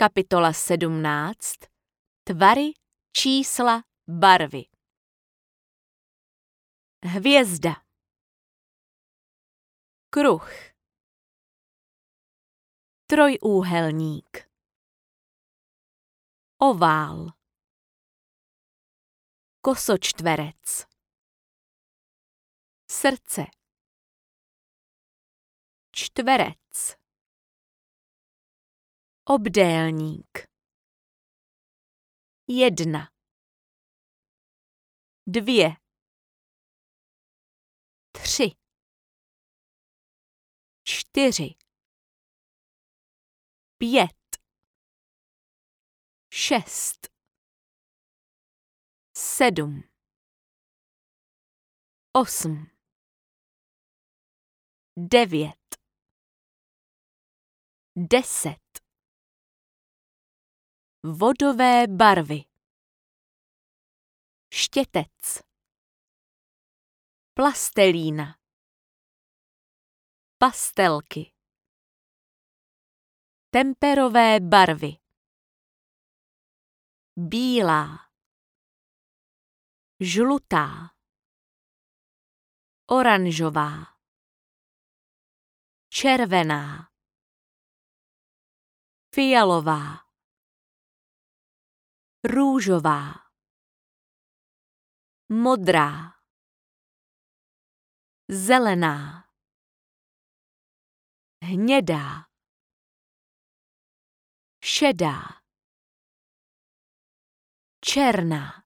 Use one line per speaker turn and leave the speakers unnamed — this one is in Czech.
Kapitola 17. Tvary, čísla, barvy. Hvězda. Kruh. Trojúhelník. Ovál. Kosočtverec. Srdce. Čtverec. Obdélník. 1, 2, 3, 4, 5, 6, 7, 8, 9, 10. Vodové barvy. Štětec. Plastelína. Pastelky. Temperové barvy. Bílá. Žlutá. Oranžová. Červená. Fialová. Růžová. Modrá. Zelená. Hnědá. Šedá. Černá.